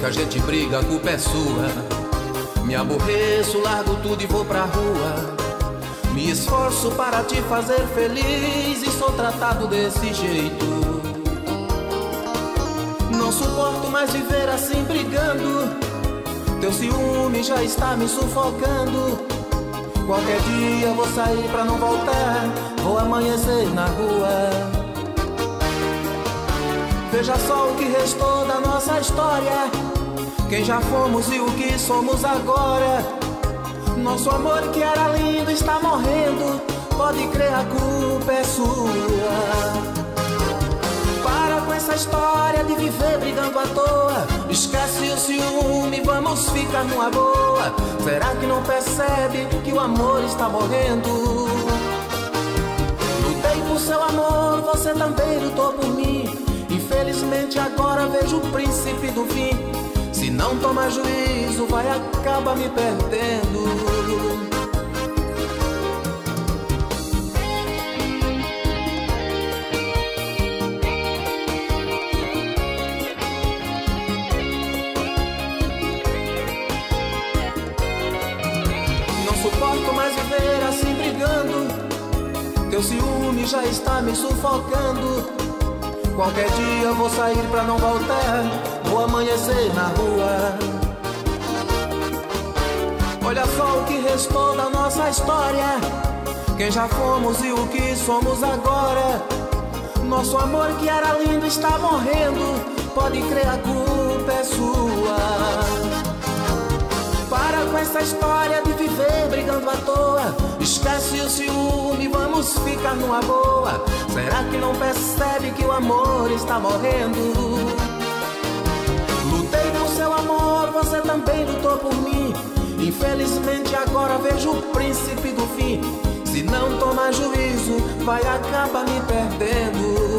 a gente briga, a culpa é sua. Me aborreço, largo tudo e vou pra rua. Me esforço para te fazer feliz e sou tratado desse jeito. Não suporto mais viver assim brigando. Teu ciúme já está me sufocando. Qualquer dia vou sair pra não voltar, vou amanhecer na rua. Veja só o que restou da nossa história, quem já fomos e o que somos agora. Nosso amor que era lindo está morrendo, pode crer, a culpa é sua. Para com essa história de viver brigando à toa. Esquece o ciúme, vamos ficar numa boa. Será que não percebe que o amor está morrendo? Lutei por seu amor, você também lutou por mim. Infelizmente agora vejo o príncipe do fim. Se não tomar juízo, vai acabar me perdendo. Suporto mais viver assim brigando. Teu ciúme já está me sufocando. Qualquer dia vou sair pra não voltar, vou amanhecer na rua. Olha só o que restou da nossa história, quem já fomos e o que somos agora. Nosso amor que era lindo está morrendo, pode crer, a culpa é sua. Para com essa história de viver brigando à toa. Esquece o ciúme, vamos ficar numa boa. Será que não percebe que o amor está morrendo? Lutei por seu amor, você também lutou por mim. Infelizmente agora vejo o príncipe do fim. Se não tomar juízo, vai acabar me perdendo.